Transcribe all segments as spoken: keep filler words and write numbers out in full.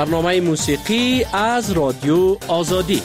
برنامه موسیقی از رادیو آزادی.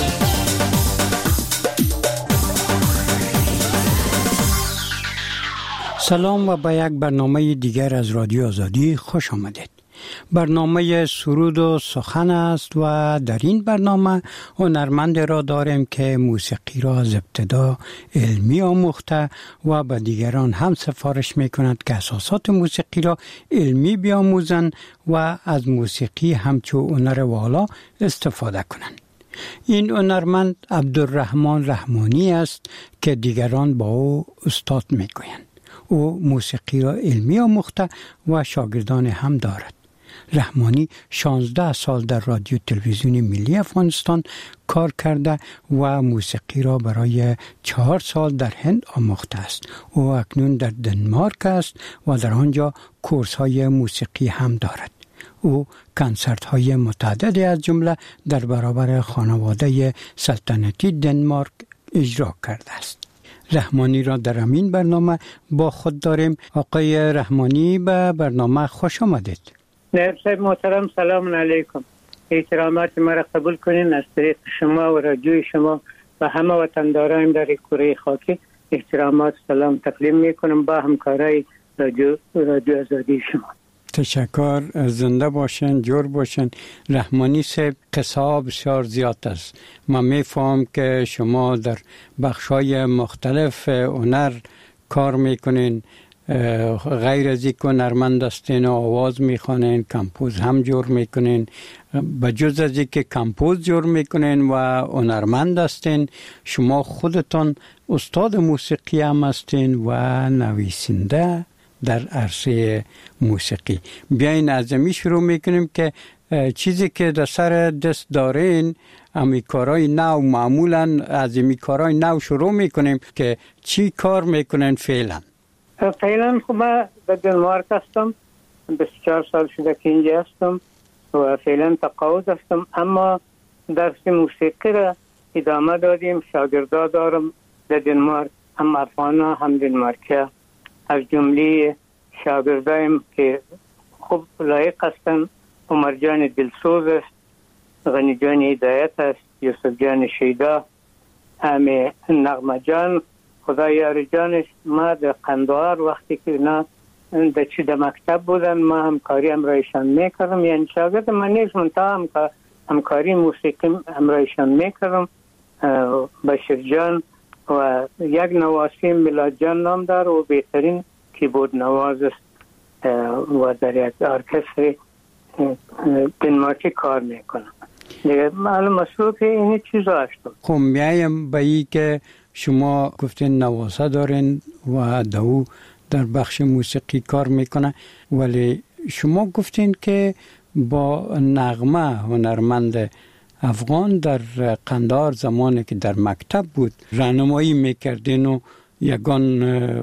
سلام و به یک برنامه دیگر از رادیو آزادی خوش آمدید. برنامه سرود و سخن است و در این برنامه هنرمند را داریم که موسیقی را از ابتدا علمی آموخته و به دیگران هم سفارش می کند که اساسات موسیقی را علمی بیاموزند و از موسیقی همچو هنر والا استفاده کنند. این هنرمند عبدالرحمن رحمانی است که دیگران با او استاد می گویند. او موسیقی را علمی آموخته و شاگردان هم دارد. رحمانی شانزده سال در رادیو تلویزیون ملی افغانستان کار کرده و موسیقی را برای چهار سال در هند آموخته است. او اکنون در دنمارک است و در آنجا کورس های موسیقی هم دارد. او کنسرت های متعددی از جمله در برابر خانواده سلطنتی دنمارک اجرا کرده است. رحمانی را در همین برنامه با خود داریم. آقای رحمانی به برنامه خوش آمدید. نایب صاحب محترم، سلام علیکم. احترامات مرا قبول کنین. از طریق شما و رادیوی شما و همه وطنداران در کره خاکی احترامات سلام تقدیم میکنم با همکارای رادیو رادیو آزادی شما. تشکر. زنده باشین، جور باشین. رحمانی صاحب قصه بسیار زیاد است. من میفهم که شما در بخشای مختلف هنر کار میکنین. غیر از این که هنرمند هستین و آواز میخوانین، کمپوز هم جور میکنین. بجز از این که کمپوز جور میکنین و هنرمند هستین، شما خودتان استاد موسیقی هم هستین و نویسنده در عرصه موسیقی. بیاین از امی شروع میکنیم که چیزی که در سر دست دارین، امی کارای نو، معمولا از امی کارای نو شروع میکنیم که چی کار میکنین فعلا؟ فعلا خب من در دنمارک هستم، بیست و چهار سال شده که اینجا هستم و فعلا تقاعد هستم، اما درس موسیقی را ادامه دادیم. شاگردا دارم در دنمارک، هم افغان هم دنمارکی، از جمله شاگردایم که خوب لایق هستن. عمر جان دلسوز است، غنی جان هدایت است، یوسف جان شیدا، همه نغمه جان، خدای یار جانش. ما در قندهار وقتی که نه در چی در مکتب بودن ما همکاری امرایشان میکردم، یعنی شاگرد من نیست منطقه همکاری موسیقی امرایشان میکردم. بشیر جان و یک نواسی میلاد جان نام دار و بهترین کیبورد نواز است و در یک ارکستر دنمارکی کار میکنم. دیگه معلوم مصروف این چیزا هستم. خب میایم به ای که شما گفتین نوازه دارین و دو در بخش موسیقی کار میکنه، ولی شما گفتین که با نغمه هنرمند افغان در قندهار زمانی که در مکتب بود راهنمایی میکردین و یگان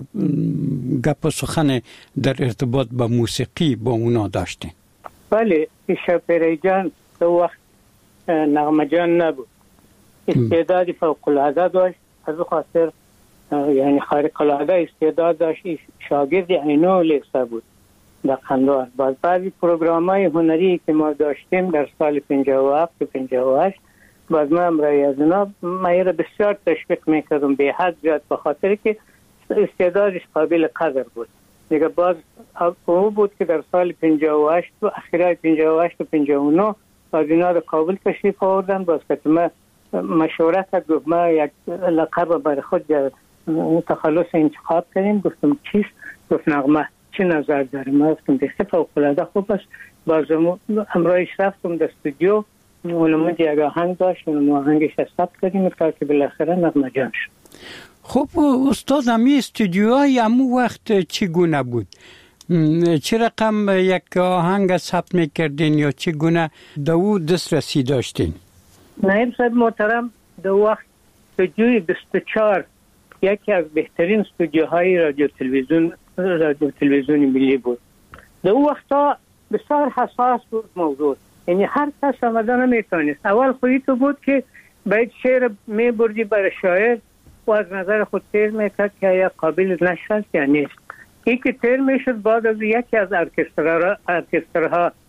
گپ و سخن در ارتباط با موسیقی با اونا داشتین؟ بله، شپری جان دو وقت نغمه جان نبود، استعداد فوق العاده داشت، از خاطر یعنی خارق العاده استعداد داشت. شاگرد اینو لیسا بود در قندهار. بعد بعضی پروگرام‌های هنری که ما داشتیم در سال پنجاه و هفت و پنجاه و هشت، باز ما امرای از اینا ما را بسیار تشویق میکردم به حد زیاد، به خاطر که استعدادش قابل قدر بود. دیگه باز او بود که در سال پنجاه و هشت و اخیرای پنجاه و هشت و پنجاه و نه باز اینا را کابل تشریف آوردن. باز که ما مشورت گفت ما یک لقب برای خود تخلص انتخاب کردیم. گفتم چیست؟ گفت نغمه. چه نظر داریم؟ ما گفتم دیگه فوق العاده خوب است. باز امرایش رفتم در استودیو، اونم یک آهنگ داشت، اونم آهنگش ثبت کردیم تا که بالاخره نغمه جان شد. خب استاد، همی استودیوهای همون وقت چگونه بود؟ چه رقم یک آهنگ ثبت میکردین یا چگونه دو دسترسی داشتین؟ نایب صاحب محترم، دو وقت استودیوی بیست و چهار یکی از بهترین استودیوهای رادیو تلویزیون رادیو تلویزیون ملی بود. دو وقتا بسیار حساس بود موضوع، یعنی هر کس آمدن نمیتونست. اول خودی تو بود که باید شعر میبردی برای شاعر و از نظر خود تیر میکرد که یا قابل نشد یا نیست. این که تیر میشد بعد از یکی از ارکسترها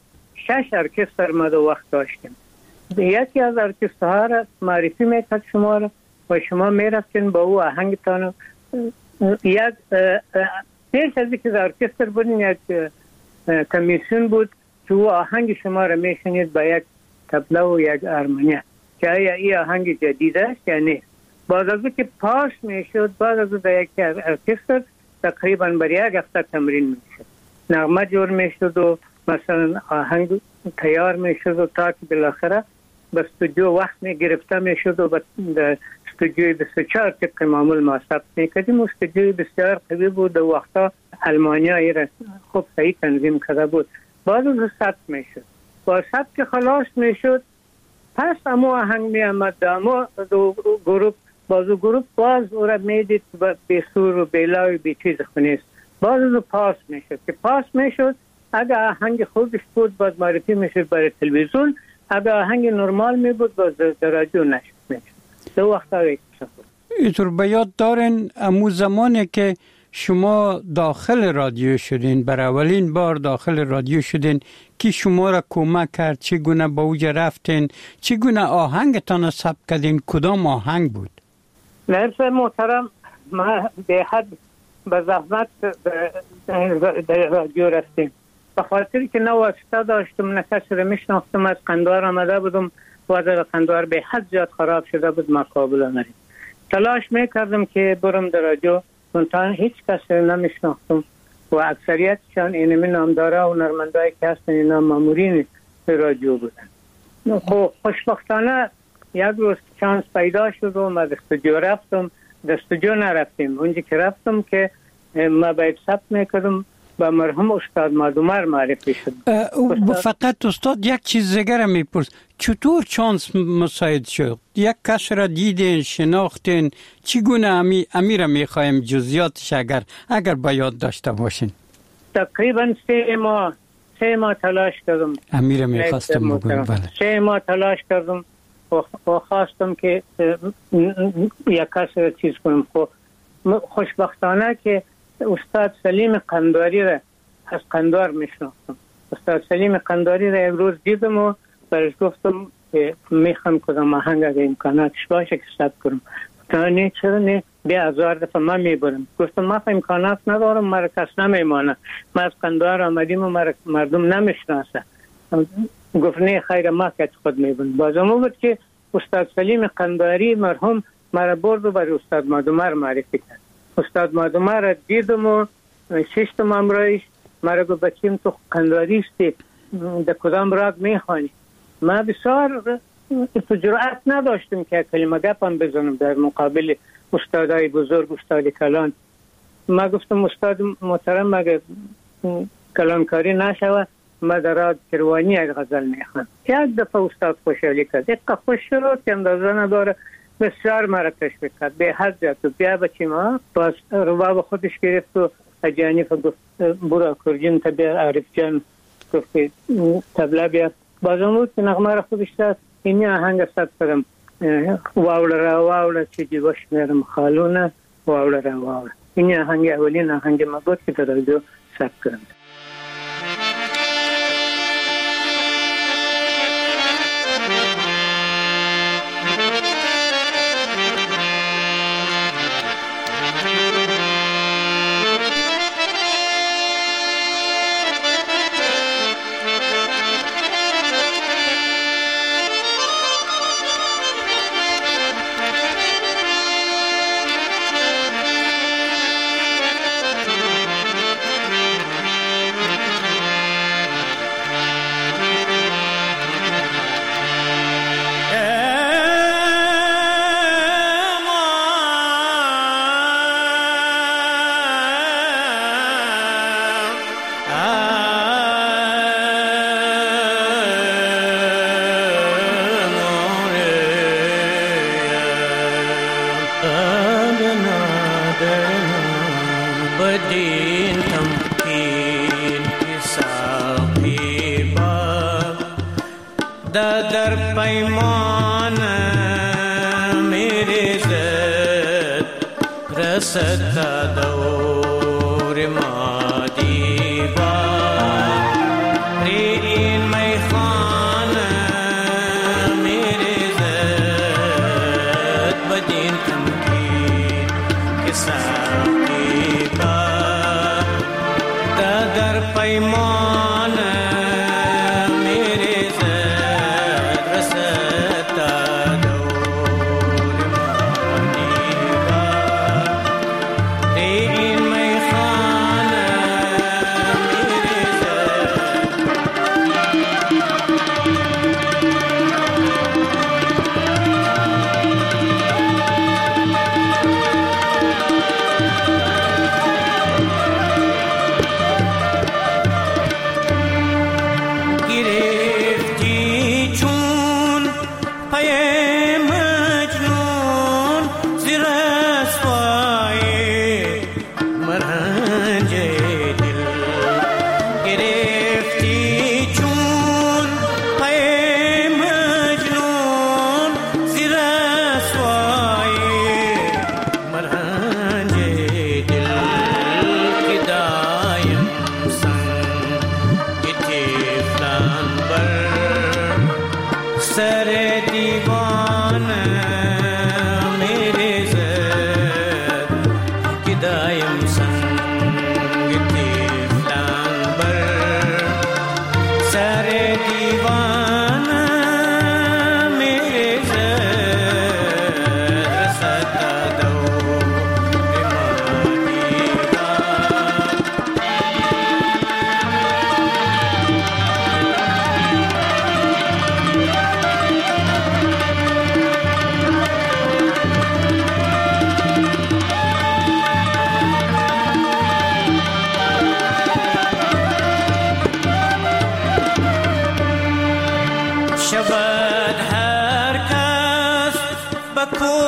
شش ارکستر ما دو وقت داشتیم. یکی از ارکسترها را معرفی میکرد شما را و شما میرفتین با او آهنگتان. یک پیش از اینکه ارکستر بودین یک کمیسیون بود که او آهنگ شما را میشنید با یک تبله و یک ارمنیه که آیا این آهنگ جدید است یا نه. بعد از که پاس میشد، بعد از در یک ارکستر تقریبا بر یک هفته تمرین میشد، نغمه جور میشد و مثلا آهنگ تیار میشد و تا که بالاخره به استودیو وقت میگرفته میشد و به استودیوی بیست و چهار طبق معمول ما ثبت میکردیم. استودیوی بسیار قوی بود و وقتا المانیا ای را خوب صحیح تنظیم کرده بود. بعد از ثبت میشد، با ثبت که خلاص میشد پس امو آهنگ می آمد امو دو گروپ بازو گروپ باز او را میدید به سور و بیلا و به چیز خونیست. باز از پاس میشد که پاس میشد اگر آهنگ خوبش بود باز معرفی میشد برای تلویزیون، اگر آهنگ نرمال می بود باز در رادیو نشد میشد. دو وقت ها اینطور به یاد دارین امو زمانی که شما داخل رادیو شدین، بر اولین بار داخل رادیو شدین، کی شما را کمک کرد؟ چگونه با اوجا رفتین؟ چگونه آهنگتان ثبت کردین؟ کدام آهنگ بود؟ نرس محترم، ما به حد به زحمت در رادیو رفتیم به خاطر که نه واسطه داشتم نه کسی را میشناختم. از قندوار آمده بودم و در قندوار به حد زیاد خراب شده بود، مقابل نریم. تلاش میکردم که برم در رادیو، منتها هیچ کسی نمیشناختم و اکثریتشان اینمی نامداره و نرمندایی که هستن اینا مامورین رادیو بودن. خب خوشبختانه یک روز چانس پیدا شد و ما در استودیو رفتم. در استودیو نرفتیم، اونجا که رفتم که ما باید ثبت میکردم با مرحوم استاد مادومر معرفی شد. فقط استاد یک چیز دیگر میپرس، چطور چانس مساعد شد؟ یک کس را دیدین، شناختین؟ چگونه امی امیر میخوایم جزئیاتش اگر اگر با یاد داشته باشین؟ تقریبا سه ماه سه ماه تلاش کردم. امیر میخواستم بگم بله. سه ماه تلاش کردم و خواستم که یک کس را چیز کنم. خب خوشبختانه که استاد سلیم قندواری را از قندوار میشناختم. استاد سلیم قندواری را یک روز دیدم و برش گفتم که میخوام کدام آهنگ اگه امکاناتش باشه که ثبت کنم. گفتم نه چرا نه، بیا هزار دفعه من میبرم. گفتم ما امکانات ندارم، مرا کس نمیمانه، ما از قندوار آمدیم و مرا مردم نمیشناسه. گفت نه خیر، ما که خود میبرم. بازم بود که استاد سلیم قندواری مرحوم مرا برد و برای استاد مادومر معرفی کرد. استاد مادومر را دیدم و ششتم امرایش مرا گفت بچیم تو قندواری استی، در کدام راگ میخوانی؟ ما بسیار جرأت نداشتم که کلمه گپم بزنم در مقابل استادای بزرگ، استاد کلان. ما گفتم استاد محترم اگر کلانکاری نشوه ما در راگ کروانی یک غزل میخوام. یک دفعه استاد خوشحالی کرد، یک خوش شد که اندازه نداره، بسیار مرا تشویق کرد به حد زیاد. بیا بچیم ها، باز رباب خودش گرفت و اجانیف گفت برو کرجین تا بیا عارف جان گفت تبله بیا. بازم بود که نغمه را خودش داد. اینی آهنگ ثبت کردم، واوله را واوله چی جیباش میرم خالونه واوله را واوله. اینی آهنگ اولین آهنگ ما بود که در رادیو ثبت کردم. در پیمان میری زد رسد دور ما دیوار این می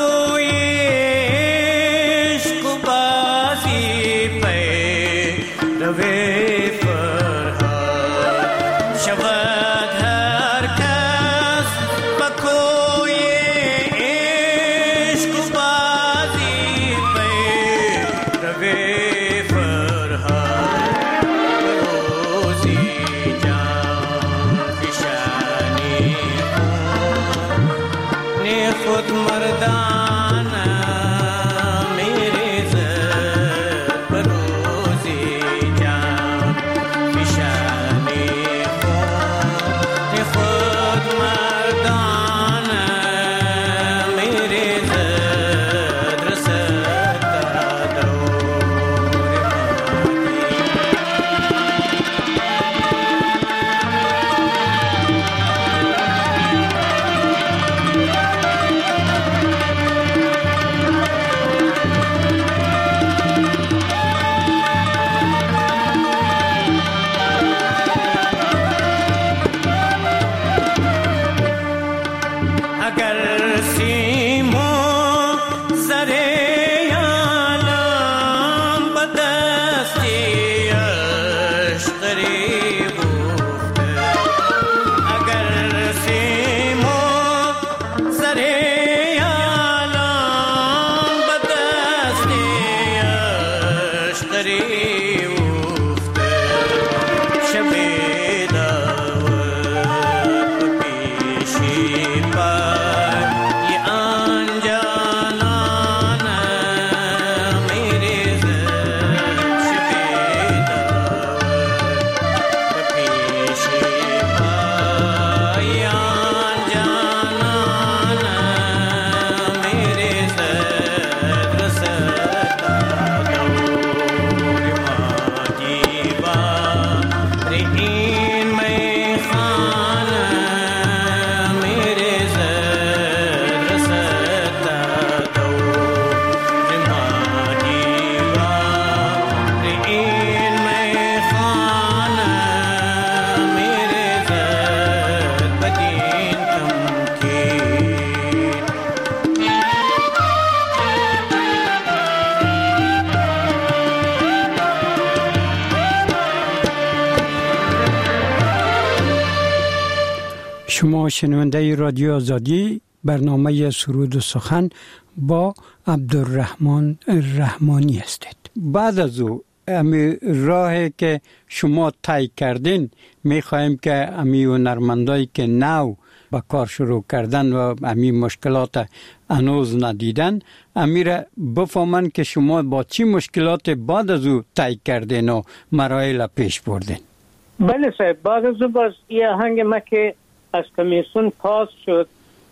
شما شنونده رادیو آزادی برنامه سرود و سخن با عبدالرحمن رحمانی هستید. بعد از او امی راهی که شما طی کردین میخواهیم که امی هنرمندایی که نو با کار شروع کردن و امی مشکلات هنوز ندیدن امی را بفهمن که شما با چی مشکلات بعد از او طی کردین و مراحل پیش بردین. بله صاحب، بعد از او باز یه آهنگ ما که از کمیسیون پاس شد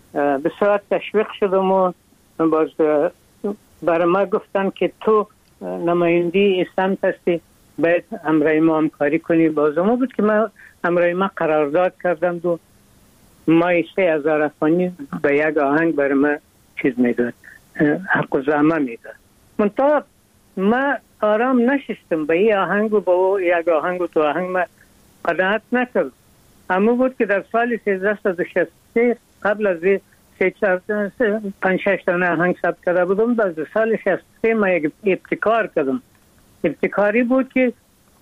بسیار تشویق شدم و باز برای ما گفتن که تو نمایندی سمت هستی باید همراه ما همکاری کنی. باز ما بود که من همراه ما قرارداد کردم دو مای سه هزار افغانی به یک آهنگ برای ما چیز میداد، حق و زحمه میداد. منطقه ما آرام نشستم به این آهنگ و با یک آهنگ و تو آهنگ ما قناعت نکرد. اما بود که در سال سیزده شصت و سه قبل از سه چهار پنج شش تا آهنگ ثبت کرده بودم. در سال شصت و سه ما یک ابتکار کردم. ابتکاری بود که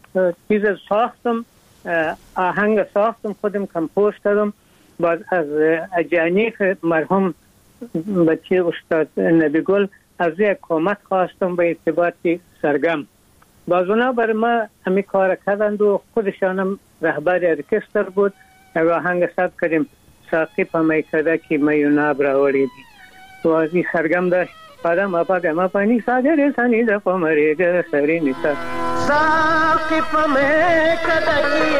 چیز ساختم، آهنگ ساختم، خودم کمپوز کردم. باز از اجانیف مرحوم بچه استاد نبی گل از یک کمک خواستم به ارتباط سرگم. باز اونا برای ما همی کار کردند و خودشانم رهبر ارکستر بود. یک آهنگ ثبت کردیم ساقی پا می کرده که میوناب راوریدی و از این سرگم داشت پادم اپا گما پانی ساگر سانی دفا مریگ سری نیسا ساقی پا می کرده که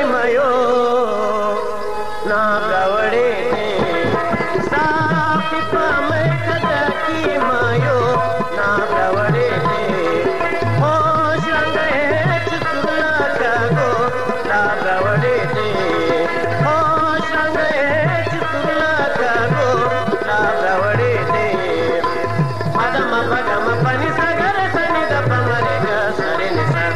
میوناب راوریدی ساقی پا می کرده که میوناب راوریدی خوش رنگه چطور کگو لاب راوریدی خوش رنگه چطور کگو لاب راوریدی مدام پگم پانی ساگر سنی دپا مریگا سری نیسا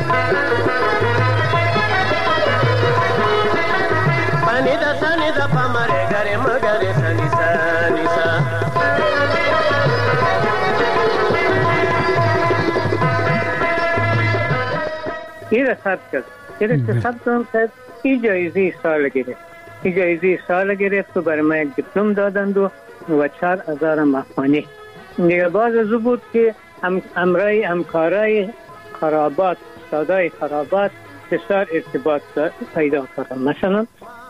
پانی دا سنی دپا مریگا ری مگری سنی سا نیسا این را ثبت کرد. این را ثبت کرد، این جایزه سال گرفت. این جایزه سال گرفت و برای ما یک دیپلم دادند و و چهار هزار مخانی. دیگه باز از بود که هم امرای همکارای خرابات، استادای خرابات بسیار ارتباط پیدا کردن. مثلا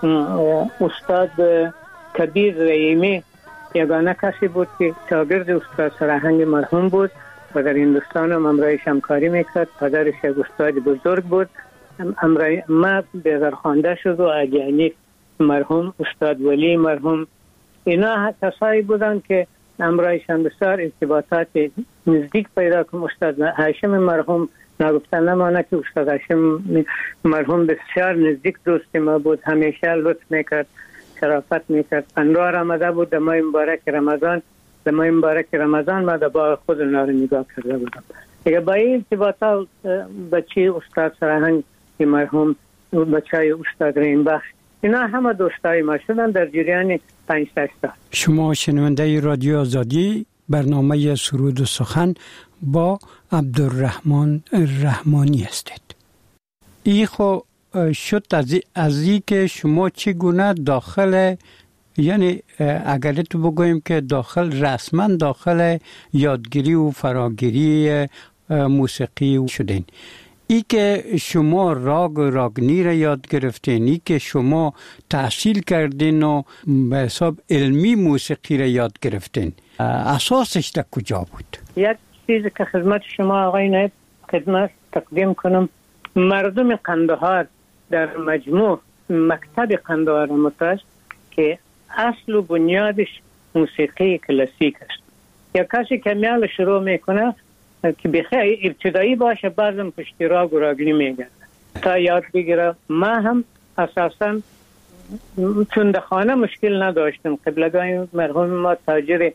استاد کبیر رحیمی یگانه کسی بود که شاگرد استاد سرهنگ مرحوم بود و در هندوستان هم امرایش همکاری میکرد. پدرش یک استاد بزرگ بود. امرای ما بیزار خوانده شد و اگیانی مرحوم، استاد ولی مرحوم، اینا کسایی بودن که امرایشان بسیار ارتباطات نزدیک پیدا کنم. استاد هاشم مرحوم نگفتن نمانه که استاد هاشم مرحوم بسیار نزدیک دوست ما بود. همیشه لطف میکرد، شرافت میکرد. پندار آمده بود در ماه مبارک رمضان، در ماه مبارک رمضان ما در باغ خود اونا رو نگاه کرده بودم. دیگه با این ارتباطات بچه استاد سرهنگ مرحوم، بچه استاد رحیم بخش، اینا همه دوستای ما شدن در جریان پنج شش سال. شما شنونده رادیو آزادی برنامه سرود و سخن با عبدالرحمن رحمانی هستید. ای خو شد از ای که شما چگونه داخل، یعنی اگر تو بگویم که داخل رسما داخل یادگیری و فراگیری موسیقی شدین، ای که شما راگ و راگنی را یاد گرفتین، ای که شما تحصیل کردین و به حساب علمی موسیقی را یاد گرفتین، اساسش در کجا بود؟ یک چیزی که خدمت شما آقای نایب خدمت تقدیم کنم، مردم قندهار در مجموع مکتب قندهار مترس که اصل و بنیادش موسیقی کلاسیک است. یا کسی که میال شروع میکنه که بخیر ابتدایی باشه، بعضم پشتی راگ و راگنی میگرده تا یاد بگیره. ما هم اساسا چون در خانه مشکل نداشتم. قبلگاه مرحوم ما تاجر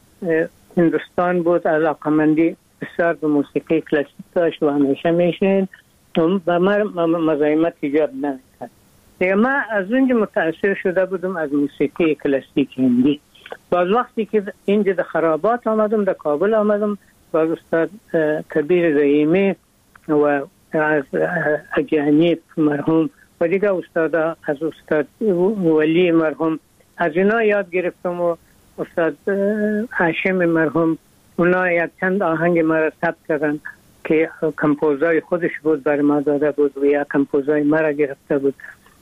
هندوستان بود، علاقمندی بسیار به موسیقی کلاسیک داشت و همیشه میشنید و ما مزاحمت ایجاد نمیکرد. دیگه ما از اونجا متاثر شده بودم از موسیقی کلاسیک هندی. باز وقتی که اینجا در خرابات آمدم، در کابل آمدم، باز استاد کبیر رحیمی و از اگیانی مرحوم و دیگه استاد از استاد ولی مرحوم، از اینا یاد گرفتم و استاد هاشم مرحوم اونا یک چند آهنگ مرا ثبت کردن که کمپوزای خودش بود برای ما داده بود و یا کمپوزای مرا گرفته بود.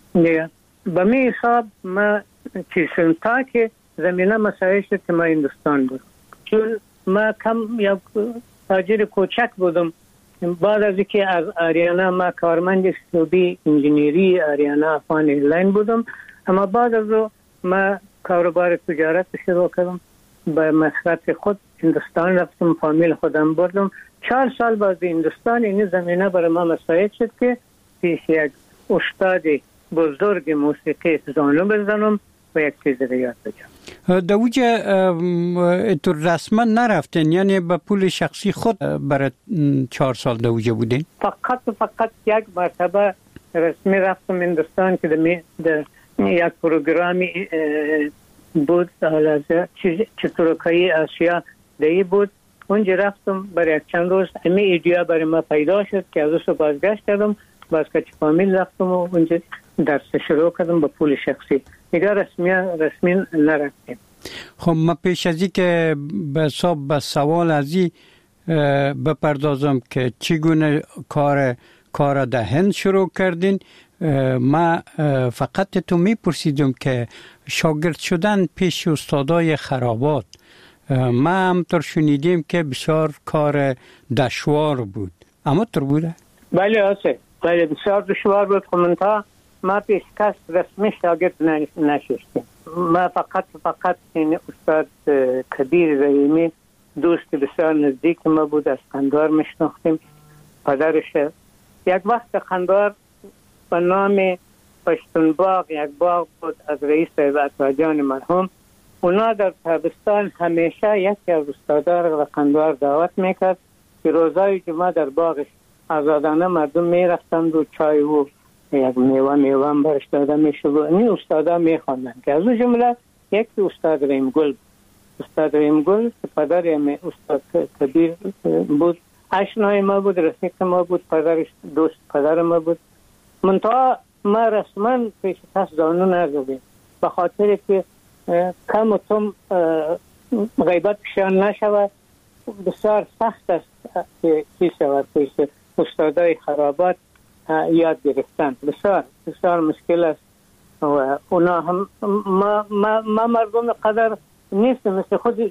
به می حساب ما چیزن تا که زمینه مسائل شد که ما هندوستان بود، چون ما کم یک تاجر کوچک بودم. بعد از اینکه از آریانا ما کارمند شعبه انجینیری آریانا افغان ایرلاین بودم، اما بعد از او ما کاروبار تجارت شروع کردم. به مصرف خود هندوستان رفتم، فامیل خودم بردم. چهار سال بعد هندوستان این زمینه برای ما مساعد شد که پیش یک استاد بزرگ موسیقی زانو بزنم و یک چیز رو یاد بگیرم. در اوجه تو رسما نرفتین، یعنی به پول شخصی خود برای چهار سال در اوجه بودین؟ فقط فقط یک مرتبه رسمی رفتم هندوستان که در یک پروگرامی بود چترکایی آسیا دهی بود. اونجا رفتم برای یک چند روز. امی ایدیا برای ما پیدا شد که از اون بازگشت کردم، باز که فامیل رفتم و اونجا درس شروع کردم با پول شخصی. دیگه رسمی رسمی نرفتیم. خب ما پیش از این که به حساب به سوال از این بپردازم که چگونه کار کار در هند شروع کردین، ما فقط تو میپرسیدم که شاگرد شدن پیش استادای خرابات، ما همطور شنیدیم که بسیار کار دشوار بود، اما طور بوده؟ بله آسه، بله بسیار دشوار بود. خمانتا ما پیش کس رسمی شاگرد نشستیم. ما فقط فقط این استاد کبیر رحیمی دوست بسیار نزدیک ما بود، از قندهار میشناختیم. پدرش یک وقت قندهار به نام پشتون باغ یک باغ بود از رئیس عطاجان مرحوم. اونا در تابستان همیشه یکی از استادار و قندهار دعوت میکرد که روزای جمعه در باغش آزادانه مردم میرفتند و چای و یک میوه میوه هم برش داده میشد و این استادا میخواندن که از اون جمله یکی استاد رحیم گل. استاد رحیم گل که پدر استاد کبیر بود، آشنای ما بود، رفیق ما بود، پدرش دوست پدر ما بود. منتها ما رسما پیش کس زانو نزدیم به خاطر که کم و کم غیبت پیشان نشود. بسیار سخت است که چی شود پیش استادای خرابات یاد گرفتن. بسیار بسیار مشکل است و اونا هم ما, ما, ما مردم قدر نیست مثل خود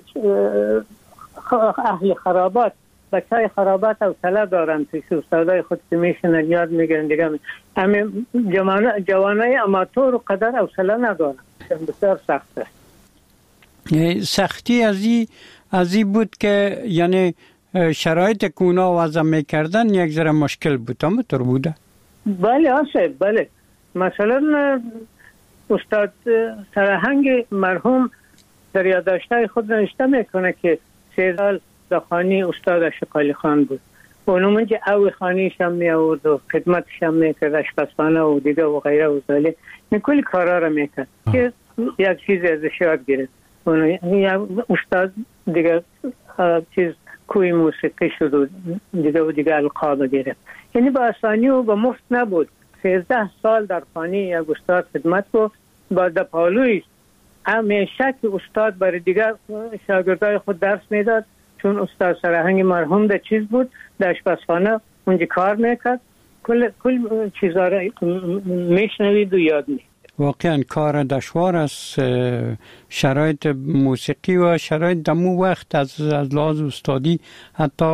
اهل خرابات. بچهای خرابات او طلب دارن پیش استادای خود که میشنن یاد میگیرن دیگه. همین جوانای اماتور قدر حوصله ندارن. بسیار سخت است. سختی ازی ازی بود که یعنی شرایط که اونا وضع میکردن یک ذره مشکل بود. هم طور بوده؟ بله آسه بله. مثلا استاد سرهنگ مرحوم در یادداشت‌های خود نوشته میکنه که سه سال در خانه استاد شقالی خان بود. اونو منجه او خانه‌ش هم می آورد و خدمتش هم میکرد، اشپزخانه و دیگه و غیره و ذاله. کلی کارا را میکرد که یک چیز ازش یاد گرفت. اونو استاد دیگه چیز کوی موسیقی شد و دیگه و دیگه القاب گرفت. یعنی با آسانی و با مفت نبود. سیزده سال در خانه یک استاد خدمت کو با دپالویش. همیشه که استاد برای دیگر شاگردای خود درس میداد، چون استاد سرهنگ مرحوم در چیز بود، در اشپزخانه اونجا کار میکرد، کل کل چیزا را میشنوید و یاد میگیرد. واقعا کار دشوار است. شرایط موسیقی و شرایط دمو وقت از از لحاظ استادی، حتی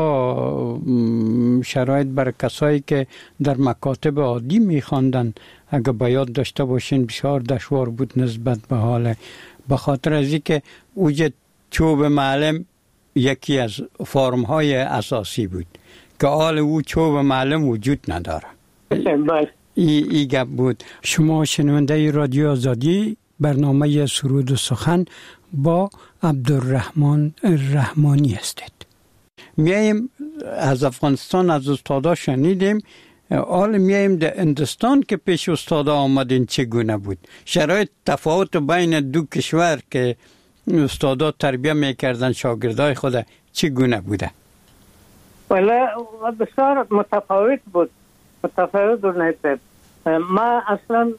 شرایط برای کسایی که در مکاتب عادی میخواندن اگه باید داشته باشین بسیار دشوار بود نسبت به حال. به خاطر از اینکه اوج چوب معلم یکی از فرم های اساسی بود که حال او چوب معلم وجود نداره. ای, ای گپ بود. شما شنونده رادیو آزادی، برنامه سرود و سخن با عبدالرحمن رحمانی هستید. میایم از افغانستان از استادا شنیدیم، حال میایم در هندوستان که پیش استادا آمدین چگونه بود؟ شرایط تفاوت بین دو کشور که استادا تربیه میکردن شاگردای خود چگونه بوده؟ ولی بسیار متفاوت بود. متفاوت بود نیست. ما اصلا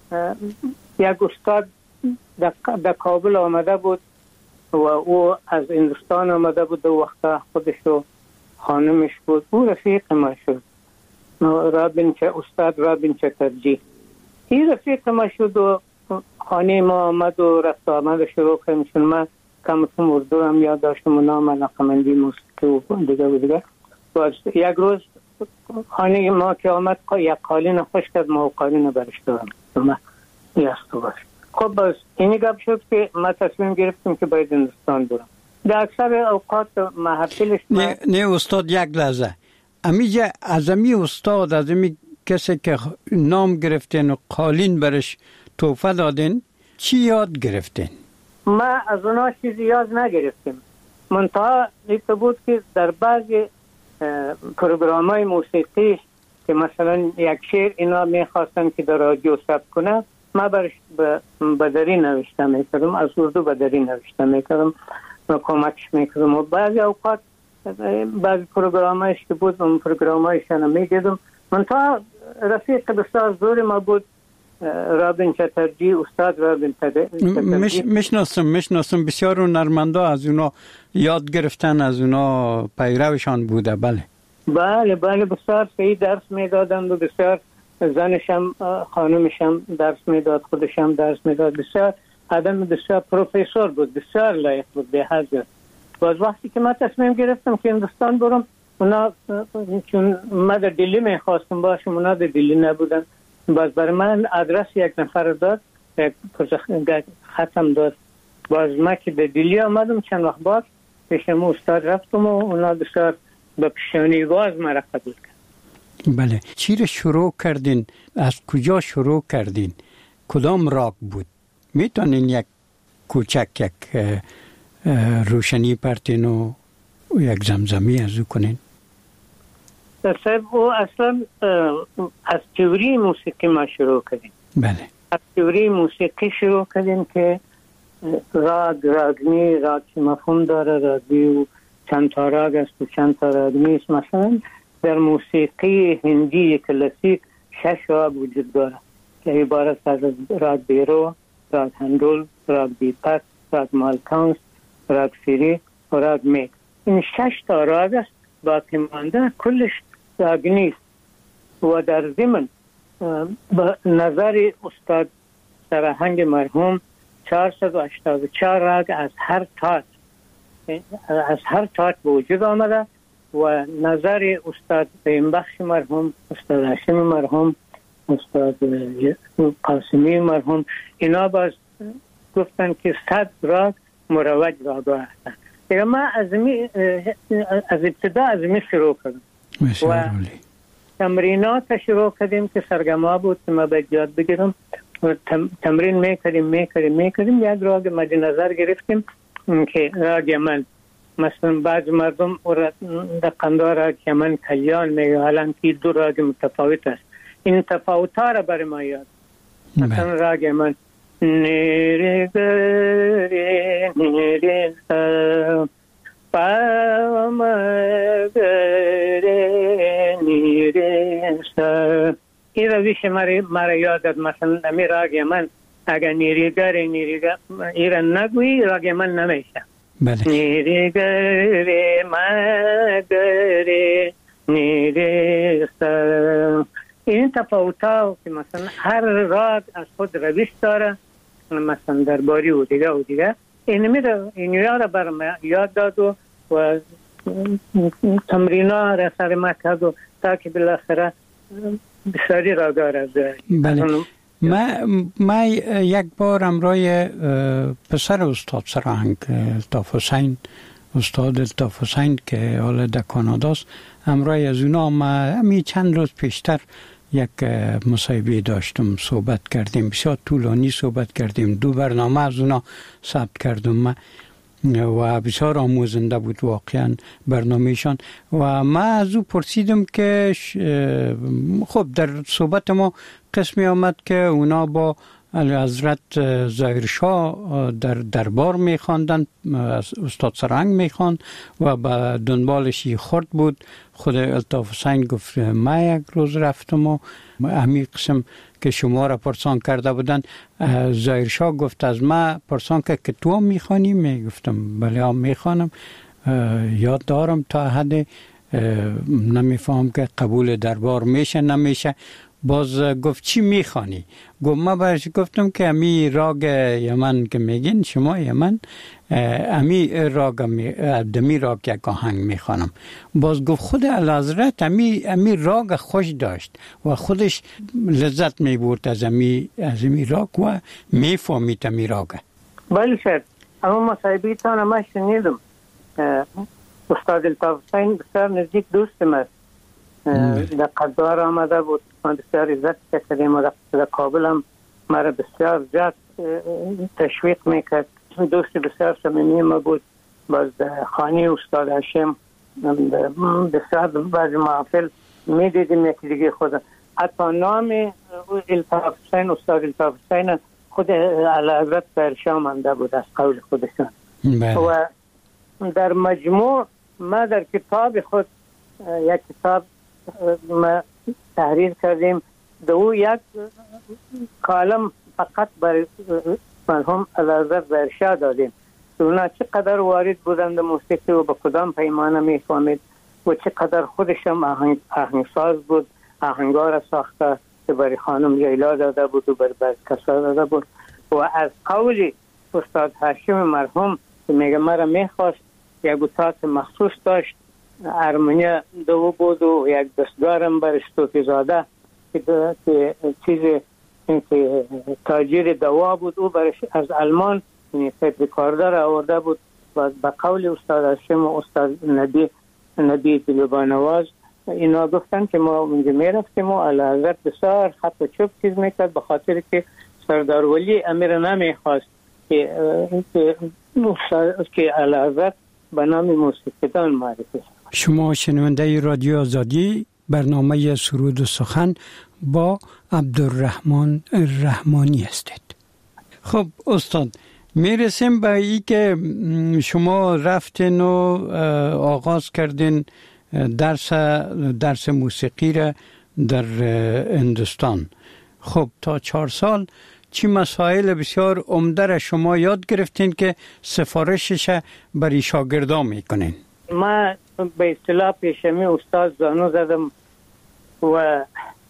یک استاد در کابل آمده بود و او از هندوستان آمده بود و وقتا خودش و خانمش بود. او رفیق ما شد. رابین چه استاد رابین چترجی. این رفیق ما شد و خانه ما آمد و رفت آمد شروع کردیم. ما کم کم اردو هم یاد داشتم و نام علاقمندی موسیقی و دیگه و دیگه. باز یک روز خانه ما که آمد یک قالین خوش کرد، ما قالین برش دارم ما یستو باش. خب باز اینی گپ شد که ما تصمیم گرفتیم که باید هندوستان برم. در اکثر اوقات محفلش ما نه, نه استاد یک لحظه امیجا از امی استاد از امی کسی که نام گرفتین و قالین برش توفه دادین چی یاد گرفتین؟ ما از اونا چیزی یاد نگرفتیم. منتها ایتا بود که در بعضی پروگرام های موسیقی که مثلا یک شعر اینا میخواستن که در رادیو ثبت کنه، ما برش بدری نوشته میکردم، از اردو بدری نوشته میکردم و کمکش میکردم. و بعضی اوقات بعضی پروگرام هایش که بود اون پروگرام هایشان میدیدم. منتها رفیق بسیار زور ما بود رابین چترجی، استاد رابین چترجی. میشناسم میشناسم بسیار هنرمندا از اونا یاد گرفتن، از اونا پیروشان بوده. بله بله بله بسیار صحیح درس میدادند و بسیار زنشم خانمشم درس میداد، خودشم درس میداد. بسیار آدم بسیار پروفسور بود، بسیار لایق بود به هر جا. باز وقتی که من تصمیم گرفتم که هندوستان برم، اونا چون من در دلی میخواستم باشم اونا در دلی نبودن، باز برای من آدرس یک نفر داد، یک ختم داد. باز من که به دلی آمدم چند وقت بعد پیشم استاد رفتم و اونا بسیار به پیشانی باز مرا قبول کرد. بله. چی رو شروع کردین؟ از کجا شروع کردین؟ کدام راگ بود؟ میتونین یک کوچک یک روشنی پرتین و یک زمزمی از او کنین؟ صاحب او اصلا از تئوری موسیقی ما شروع کردیم. بله. از تئوری موسیقی شروع کردیم که راگ راگنی راگ چه مفهوم داره، راگی و چند تا راگ است و چند تا راگ نیست. مثلا در موسیقی هندی کلاسیک شش راگ وجود دارد که عبارت از راگ بیرو، راگ هندول، راگ دیپک، راگ مالکانس، راگ فیری و راگ میک. این شش تا راگ است، باقی مانده کلش راگ نیست. و در ضمن به نظر استاد سرهنگ مرحوم چهارصد و هشتاد و چهار راگ از هر تات از هر تات به وجود آمده و نظر استاد قیمبخش مرحوم، استاد هاشم مرحوم، استاد قاسمی مرحوم، اینا باز گفتن که صد راگ مروج راگا هستن. دیگه ما از می از ابتدا از می شروع کردم و تمرینات شروع کردیم که سرگما بود که ما باید یاد بگیرم و تمرین میکردیم میکردیم میکردیم یک راگ مد نظر گرفتیم که راگ یمن. مثلا بعض مردم در قندار راگ یمن کلیان میگه، حالا که دو راگ متفاوت است. این تفاوت ها را برای ما یاد. مثلا راگ یمن نیره گره نیره پامگره نیره سا. این رویش مرا یاد داد. مثلا امی راگ یمن اگر نیره گره نیره گره این نگویی راگ یمن نمیشه. نیره گره مگره نیره سا. این تفاوت ها که مثلا هر راگ از خود رویش داره، مثلا درباری و دیگه و دیگه این میره این یاد برام یاد داد و, و تمرین‌ها را سر ما کرد و تا که بالاخره بسیاری راگا را داره. بله. ما ما یک بار امروی پسر استاد سرهنگ الطاف حسین، استاد الطاف حسین که حالا در کاناداست، امروی از اونا ما همی چند روز پیشتر یک مصاحبه داشتم، صحبت کردیم، بسیار طولانی صحبت کردیم، دو برنامه از اونا ثبت کردم و بسیار آموزنده بود واقعا برنامهشان. و ما از او پرسیدم که خب در صحبت ما قسمی آمد که اونا با حضرت ظاهرشاه در دربار میخواندن، استاد سرهنگ میخواند و به دنبالش خورد بود. خود الطاف حسین گفت ما یک روز رفتم و همین قسم که شما را پرسان کرده بودن، ظاهرشاه گفت از ما پرسان که که تو هم میخوانی؟ میگفتم بله هم میخوانم. یاد دارم تا حد نمیفهم که قبول دربار میشه نمیشه. باز گفت چی میخوانی؟ گفت ما برش گفتم که امی راگ یمن که میگین شما یمن، امی راگ دمی راگ یک آهنگ میخوانم. باز گفت خود اعلیحضرت امی امی راگ خوش داشت و خودش لذت میبرد از امی از امی راگ و میفهمید امی راگ. بله شد. اما مصاحبه تان ما شنیدم. استاد الطاف حسین بسیار نزدیک دوستم است. در قدار آمده بود، من بسیار عزت کردیم و در کابل هم مرا بسیار زیاد تشویق میکرد. دوست بسیار صمیمی ما بود. باز خانه استاد هاشم بسیار بعض محافل میدیدیم یکی دیگه خود. حتی نام الطاف حسین، استاد الطاف حسین خود اعلیحضرت ظاهرشاه مانده بود از قول خودشان. و در مجموع ما در کتاب خود یک کتاب ما تحریر کردیم، دو یک کالم فقط برای مرحوم اعلیحضرت ظاهرشاه دادیم. اونا چقدر وارد بودند موسیقی و به کدام پیمانه میفهمید و چقدر خودشم آهنگ آهنگساز بود، آهنگا را ساخته که برای خانم لیلا داده بود و برای بعض کسا داده بود. و از قول استاد هاشم مرحوم که میگه مرا میخواست، یک بوتات مخصوص داشت، ارمنیا دو بود و یک دستگارم برای استوفی زاده که چیز که تاجر دوا بود، او برش از آلمان تیپ ریکاردر آورده بود. و به قول استاد هاشم و استاد نبی نبی طلبانواز اینا گفتن که ما اونجا میرفتیم و اعلیحضرت بسیار خط و چوب چیز میکرد به خاطر که سردار ولی امیر نمیخواست که که اعلیحضرت به نام موسیقیدان معرفی شد. شما شنونده رادیو آزادی، برنامه سرود و سخن با عبدالرحمن رحمانی هستید. خب استاد، میرسیم به ای که شما رفتین و آغاز کردین درس درس موسیقی را در هندوستان. خب تا چهار سال چی مسائل بسیار عمده را شما یاد گرفتین که سفارشش برای شاگردان میکنین؟ ما به اصطلاح پیشمی استاد زانو زدم و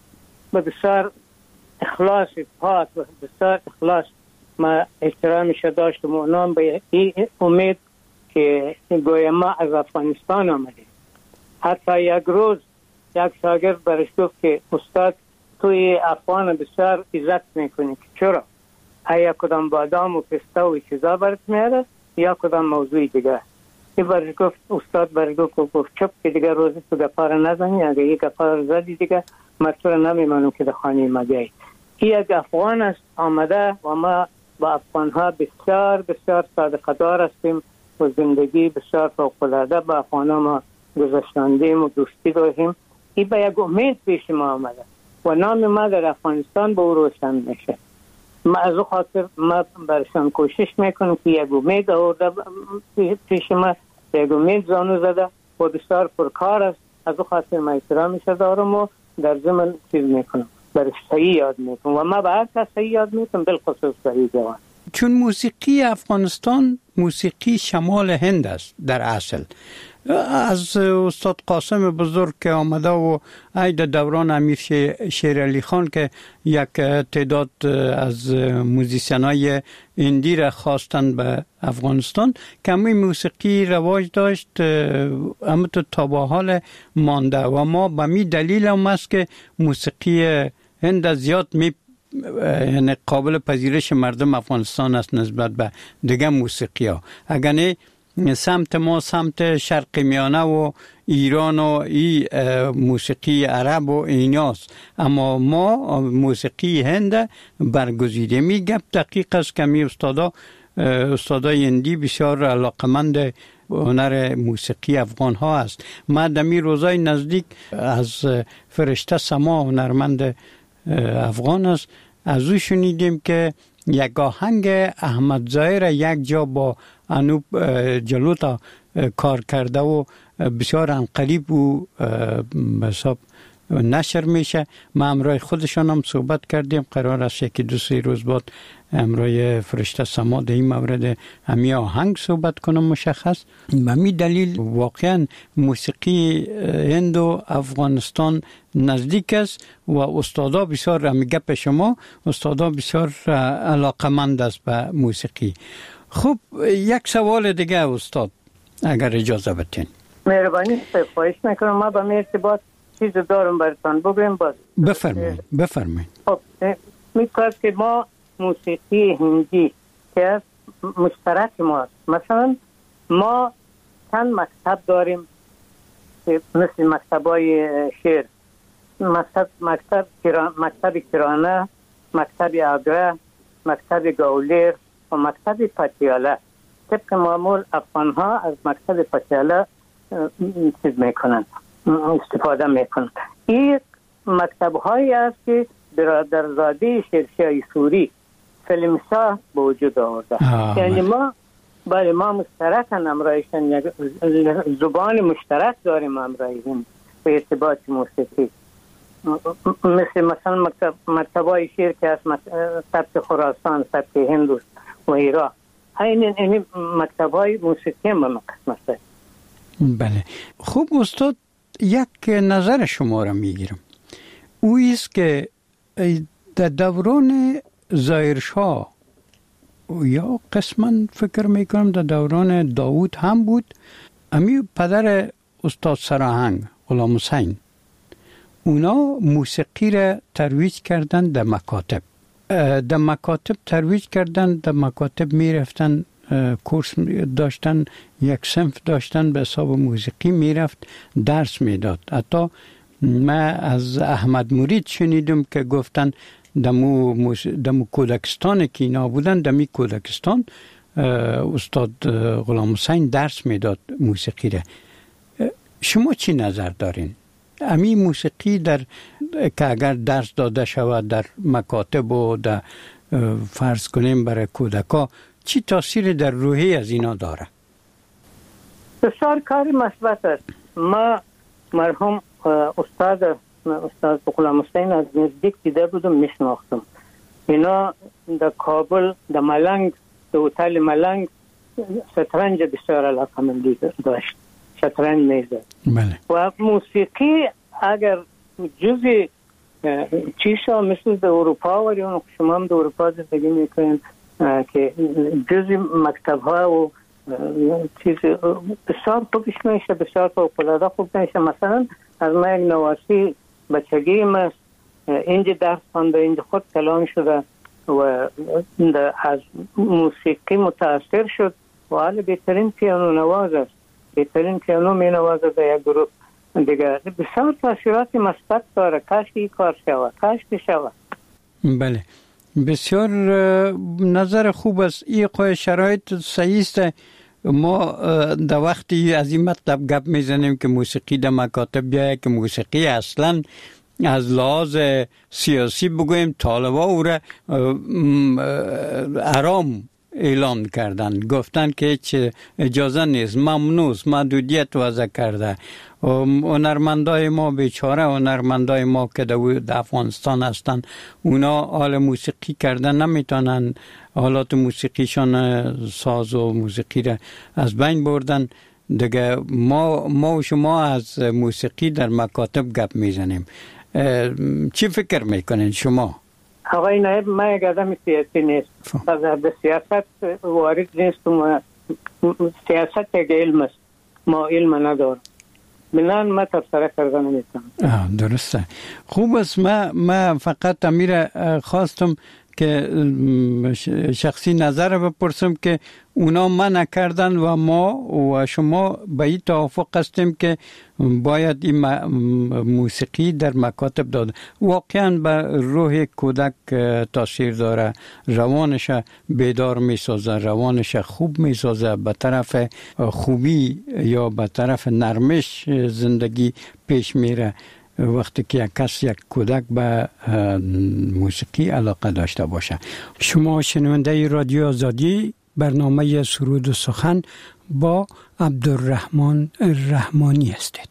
بسیار اخلاص پاک و بسیار اخلاص ما احترامش داشتم و اونام به این امید که گویا ما از افغانستان آمدیم. حتی یک روز یک شاگرد برش گفت که استاد توی افغان بسیار عزت میکنی، که چرا؟ آیا کدام بادام و پسته و چیزا برات میاره یا کدام موضوع دیگه؟ این برش گفت استاد برش گفت گفت چپ که دیگه روز تو گپا را نزنی، اگه یک گپا را زدی دیگه من تو را نمیمانم که در خانه ما بیایی. این یک افغان است آمده و ما با افغان ها بسیار بسیار صادقه دار هستیم و زندگی بسیار فوق‌العاده با افغان ها ما گذشتاندیم و دوستی داریم. این به یک امید پیش ما آمده و نام ما در افغانستان به او روشن میشه. ما از او خاطر ما برشان کوشش میکنم که یک امید آورده پیش ما، یک امید زانو زده و بسیار پرکار است. از او خاطر ما احترامش دارم و در ضمن چیز میکنم، برش صحیح یاد میکنم و ما به هر کس صحیح یاد میکنم، بالخصوص صحیح جوان. چون موسیقی افغانستان موسیقی شمال هند است در اصل. از استاد قاسم بزرگ که آمده و عید دوران امیر شیر علی خان که یک تعداد از موزیسینای هندی را خواستند به افغانستان، کمی موسیقی رواج داشت، اما تا به حال مانده و ما به می دلیل هم است که موسیقی هند زیاد می یعنی قابل پذیرش مردم افغانستان است نسبت به دیگه موسیقی ها. اگر نه سمت ما سمت شرق میانه و ایران و ای موسیقی عرب و ایناست، اما ما موسیقی هند برگزیده. می گپ دقیق است که می استادا استادای هندی بسیار علاقمند هنر موسیقی افغان ها است. ما دمی روزای نزدیک از فرشته سما هنرمند افغان است، از او شنیدیم که یک آهنگ احمد ظاهر یک جا با انوب جلوتا کار کرده و بسیار انقریب و حساب نشر میشه. ما همراه خودشان هم صحبت کردیم، قرار است یکی دو سه روز بعد همراه فرشته سما در این مورد همی آهنگ صحبت کنم مشخص. به می دلیل واقعا موسیقی هند و افغانستان نزدیک است و استادا بسیار همی گپ شما استادا بسیار علاقمند است به موسیقی. خب یک سوال دیگه استاد اگر اجازه بدین. مهربانی خواهش میکنم، ما به ارتباط چیز دارم براتون بگم. باز بفرمایید بفرمایید. خب میگوید که ما موسیقی هندی که مشترک ماست، مثلا ما چند مکتب داریم که مثل مکتبای شعر، مکتب مکتب کرانه، مکتب کرانه، مکتب آگره، مکتب گاولیر و مکتب پتیاله. طبق معمول افغان ها از مکتب پتیاله چیز میکنن، استفاده میکنن. این مکتب هایی است که برادرزاده شیرشاه سوری فیلم شاه به وجود آورده. یعنی ما برای ما مشترک همراهشان، یک زبان مشترک داریم همراهشان به ارتباط موسیقی. مثل مثلا مکتب مکتبای شعر که از سبت خراسان، سبت هندوست و ایران، این این مکتبای موسیقی هم مثلا. بله. خوب استاد، یک نظر شما را میگیرم. او است که در دوران ظاهرشاه یا قسما فکر میکنم در دوران داوود هم بود، امی پدر استاد سراهنگ غلام حسین، اونا موسیقی را ترویج کردن در مکاتب. در مکاتب ترویج کردن، در مکاتب میرفتن، کورس داشتن، یک صنف داشتن به حساب موسیقی، میرفت درس میداد. حتی ما از احمد مرید شنیدم که گفتن دمو موس... دمو کودکستان که اینا بودن، دمی کودکستان استاد غلام حسین درس میداد موسیقی را. شما چی نظر دارین؟ امی موسیقی در که اگر درس داده شود در مکاتب و در فرض کنیم برای کودکا، چی تاثیر در روحی از اینا داره؟ بسیار کار مثبت است. ما مرحوم استاد استاد غلام حسین از نزدیک دیده بودم، میشناختم. اینا در کابل در ملنگ در هتل ملنگ شطرنج بسیار علاقه‌مندی داشت، شطرنج میزد. بله. و موسیقی اگر جزی چیزا مثل در اروپا و یا شما هم در اروپا زندگی میکنین که جزی مکتب ها و چیز بسیار خوبش میشه، بسیار فوق‌العاده خوب میشه. مثلا از ما یک نواسی بچگیم است، اینجا درس خونده، اینجا خود کلام شده و از موسیقی متاثر شد و حالا بهترین پیانو نواز است، بهترین پیانو می نوازه در یک گروه دیگه. بسیار تاثیرات مثبت داره. کاش این کار شود، کاش که شود. بله، بسیار نظر خوب است. این قوی شرایط صحیح است. ما در وقتی از این مطلب گپ میزنیم که موسیقی در مکاتب بیایه، که موسیقی اصلا از لحاظ سیاسی بگویم طالبا او را حرام اعلان کردن، گفتن که هیچ اجازه نیست، ممنوع، محدودیت وضع کرده. هنرمندای ما بیچاره، هنرمندای ما که در افغانستان هستن، اونا حال موسیقی کردن نمیتونن، حالات موسیقیشان ساز و موسیقی را از بین بردن دیگه. ما ما و شما از موسیقی در مکاتب گپ میزنیم. چی فکر میکنین شما؟ آقای نایب، ما یک آدم سیاسی نیست، به سیاست وارد نیستم. سیاست یک علم است، ما علم ندارم، بنان ما تفسیر کردن نمیتونم. درسته، خوب است. ما ما فقط امیر خواستم که شخصی نظر بپرسم که اونا منع کردن و ما و شما به این توافق هستیم که باید این موسیقی در مکاتب داد. واقعا به روح کودک تاثیر داره، روانش بیدار می سازه، روانش خوب می سازه، به طرف خوبی یا به طرف نرمش زندگی پیش میره. وقتی که یک کس، یک کودک به موسیقی علاقه داشته باشه. شما شنونده رادیو آزادی، برنامه سرود و سخن با عبدالرحمن رحمانی هستید.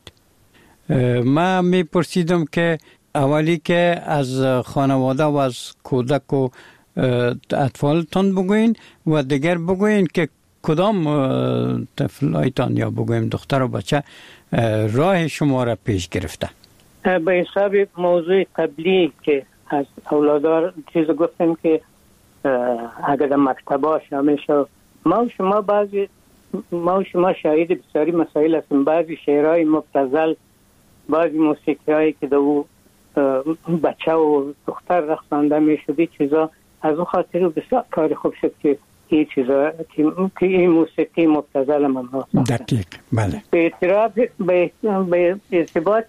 من می پرسیدم که اولی که از خانواده و از کودک و اطفالتان بگوین و دیگر بگوین که کدام طفلایتان یا بگویم دختر و بچه راه شما را پیش گرفته. به حساب موضوع قبلی که از اولادار چیز گفتیم که اگر در مکتبا شامل شد، ما و شما بعضی ما و شما شاهد بسیاری مسائل هستیم. بعضی شعرهای مبتذل، بعضی موسیقی هایی که دو بچه و دختر رقصانده می شدی چیزا، از اون خاطر بسیار کار خوب شد که این چیزا که این موسیقی مبتذل ممنوع دقیق. بله. به اعتراف به ارتباط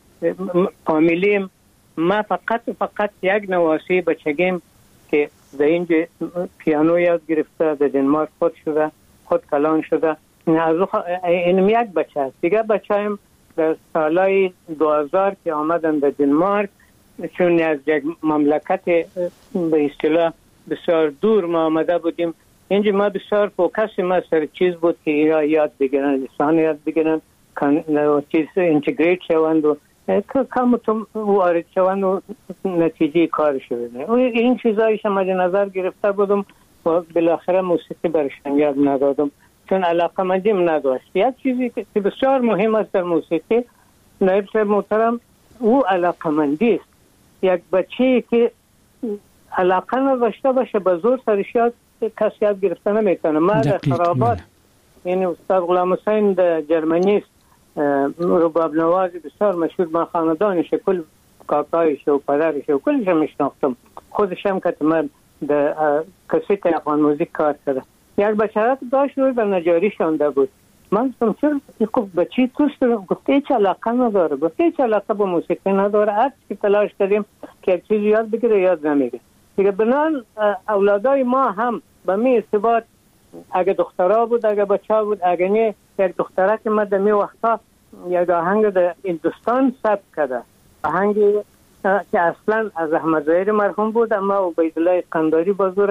فامیلیم، ما فقط فقط یک نواسی بچگیم که در اینجا پیانو یاد گرفته، در دنمارک خود شده، خود کلان شده. این یک بچه است. دیگه بچه هم در سالهای دو هزار که آمدن در دنمارک، چون از یک مملکت به اصطلاح بسیار دور ما آمده بودیم، اینجا ما بسیار فوکس ما سر چیز بود که اینا یاد بگیرن، لسان یاد بگیرن، چیز انتگریت شوند و کامتون وارد شوند و نتیجه کارش ببینه. این چیزایش هم از نظر گرفته بودم و بالاخره موسیقی برشان یاد ندادم چون علاقه مندیم نداشت. یک چیزی که بسیار مهم است در موسیقی، نایب صاحب محترم، او علاقه مندی است. یک بچه‌ای که علاقه نداشته باشه به زور سرش یاد کسی یاد گرفته نمیتونه. ما در خرابات، یعنی استاد غلام حسین در جرمنی است، رباب نواز بسیار مشهور، من خاندانش، کل کاکایش و پدرش و کلش میشناختم. خودش هم که من در کسیت افغان موزیک کار کرده. یک بچه داشت روی به نجاری شانده بود. من گفتم چرا خب بچی توست؟ گفته هیچ علاقه نداره، گفته هیچ علاقه به موسیقی نداره. هر چی تلاش کردیم که یک چیز یاد بگیره یاد نمیگه. دیگه بنان اولادای ما هم به می ارتباط، اگه دخترها بود، اگه بچه ها بود، اگه نه، یک دختره که ما در می وقتا یک آهنگ در هندوستان ثبت کرده، آهنگی که اصلا از احمد ظاهری مرحوم بود، اما عبیدالله قنداری بازور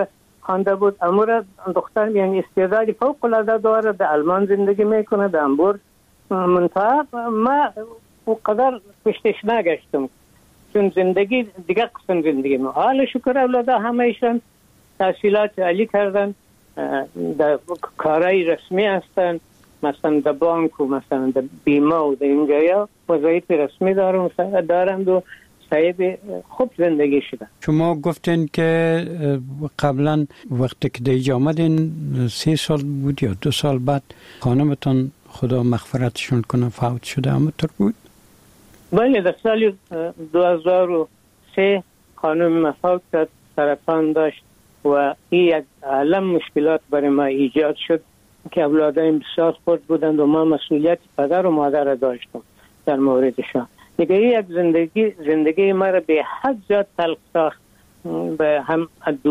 خوانده بود. امور دختر یعنی استعدادی فوق العاده داره، در آلمان زندگی میکنه، در هامبورگ. منتها ما او قدر پشتش نگشتم چون زندگی دیگه قسم زندگی ما. حالا شکر اولادا همهشان تحصیلات عالی کردن، در کارهای رسمی هستن، مثلا در بانک و مثلا در بیمه و در اینجایا وظایف رسمی دارم دارند و صاحب خوب زندگی شدن. شما گفتین که قبلا وقتی که دیگه آمدین سه سال بود یا دو سال بعد خانمتان خدا مغفرتشون کنه فوت شده، همونطور بود؟ بله، در سال دو هزار و سه خانم فوت کرد، سرطان داشت و این یک عالم مشکلات برای ما ایجاد شد که اولادایم بسیار خرد بودند و ما مسئولیت پدر و مادر داشتم در موردشان. دیگه یک زندگی زندگی ما را به حد زیاد تلخ ساخت، به هم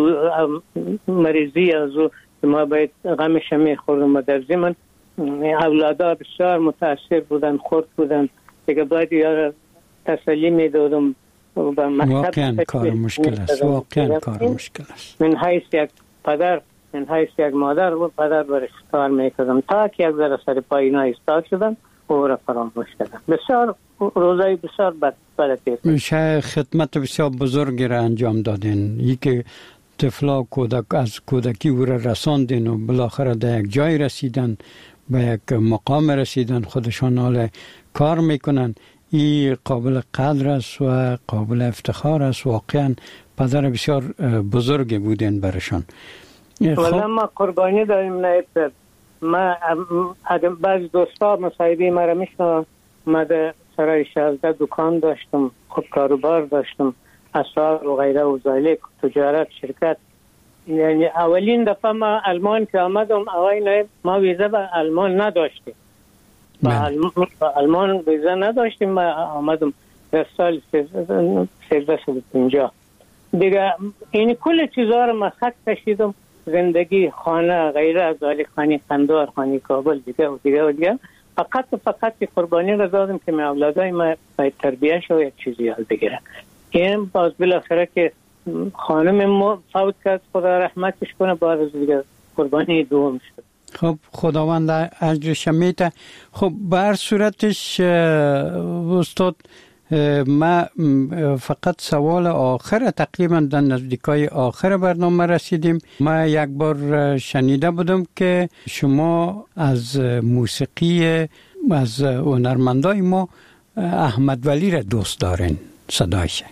مریضی از او ما باید غمش میخوردم و در ضمن اولادا بسیار متاثر بودن، خرد بودن، دیگه باید یار تسلی میدادم. واقعا کار مشکل است، واقعا کار مشکل است. من حیث یک پدر، من حیث یک مادر و پدر برش کار میکردم تا که یک ذره سر پایینا ایستاد شدم او را فراموش کردم. بسیار روزای بسیار بد بد میشه خدمت بسیار بزرگی را انجام دادین. یکی طفلا کودک از کودکی او را رساندین و بالاخره در یک جای رسیدن، به یک مقام رسیدن، خودشان حال کار میکنن. این قابل قدر است و قابل افتخار است. واقعا پدر بسیار بزرگی بودین برشان. ولی ما قربانی داریم نایب صاحب. ما بعض دوستا مصاحبه ما را میشنن. ما در سرای شازده دکان داشتم، خود کاروبار داشتم، اسعار و غیره و ذالک، تجارت، شرکت. یعنی اولین دفعه ما آلمان که آمدم آقای نایب ما ویزا به آلمان نداشتیم. با آلمان ویزا نداشتیم. ما آمدم در سال سیزده و پنجاه. دیگه این کل چیزها رو ما خط کشیدم، زندگی، خانه، غیره از ذالک، خانه قندار، خانه کابل، دیگه و دیگه و دیگه. فقط و فقط قربانی را دادم که من اولادای ما باید تربیه شو یک چیزی یاد بگیرن. این باز بالاخره که خانم ما فوت کرد، خدا رحمتش کنه، بعد از دیگه قربانی دوم شد. خب خداوند اجرش میده. خب به هر صورتش استاد، ما فقط سوال آخر، تقریبا در نزدیکای آخر برنامه رسیدیم. ما یک بار شنیده بودم که شما از موسیقی از هنرمندای ما احمد ولی را دوست دارین، صدایشه.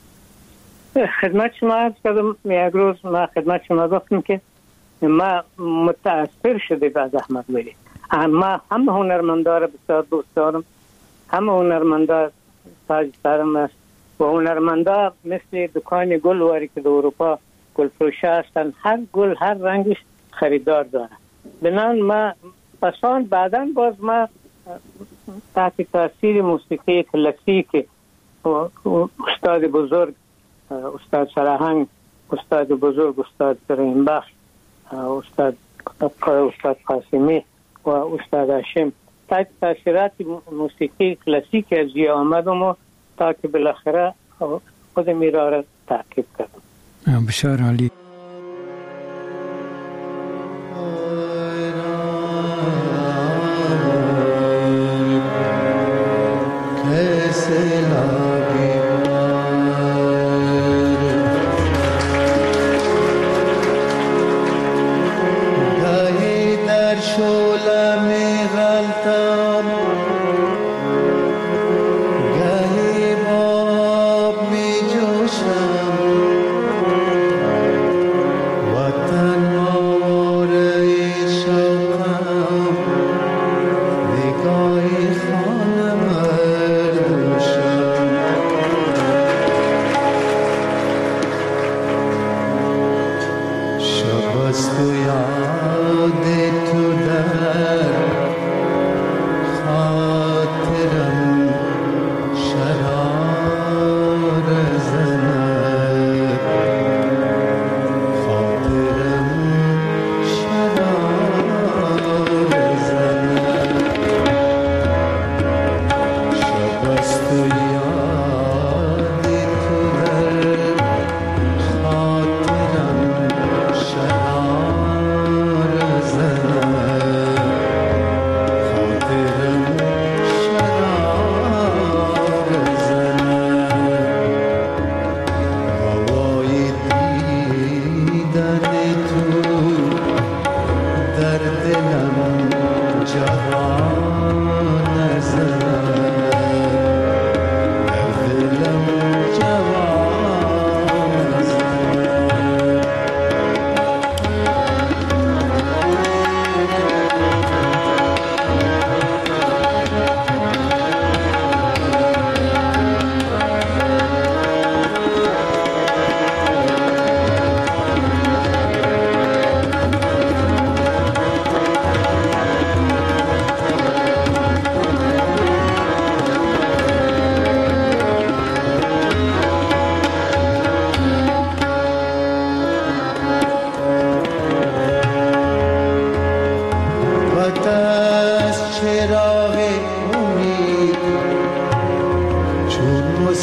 خدمت شما عرض کردم، یک روز ما خدمت شما گفتم که ما متاثر شده از احمد ولی. ما هم هنرمندا را بسیار دوست دارم، هم هنرمندا تاج سرم است و هنرمندا مثل دکان گل واری که در اروپا گل فروشه هستن، هر گل هر رنگش خریدار داره. بنان ما پسان بعداً باز ما تحت تاثیر موسیقی کلاسیک استاد بزرگ استاد سراهنگ، استاد بزرگ استاد کریم بخش، استاد استاد قاسمی و استاد هاشم، تحت تاثیرات موسیقی کلاسیک از جای آمدم و تا که بالاخره خود میرا را تعقیب کردم. بسیار عالی.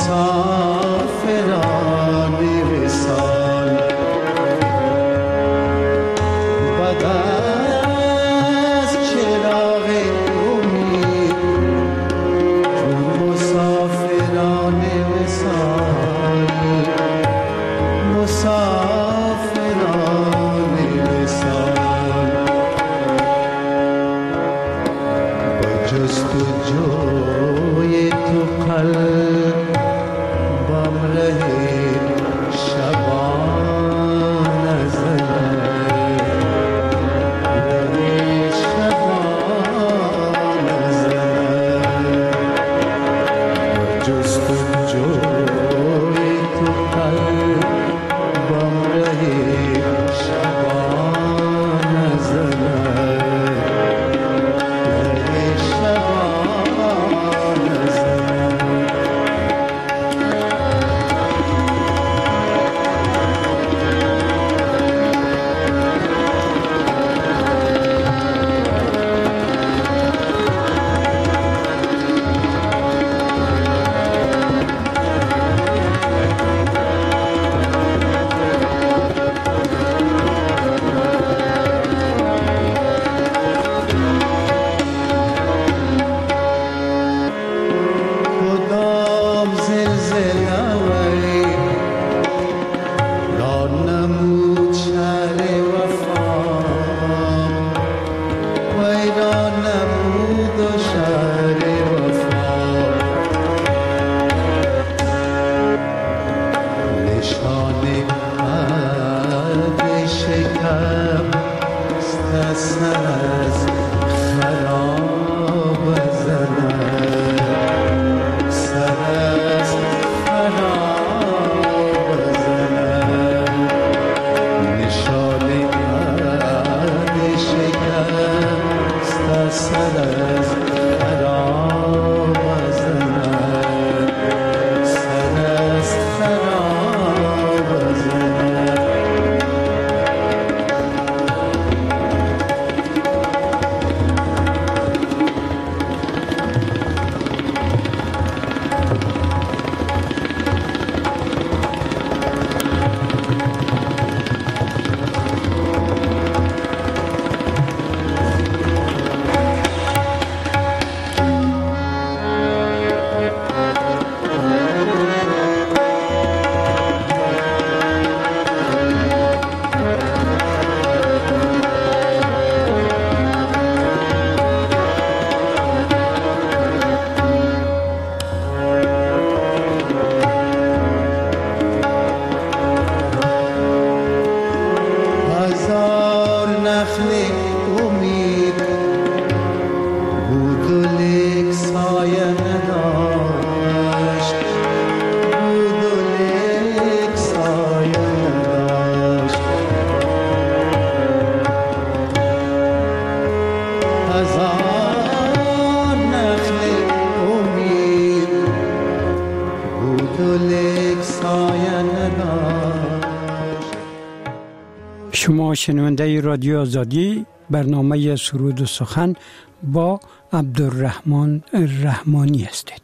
شما شنونده رادیو آزادی برنامه سرود و سخن با عبدالرحمن رحمانی هستید.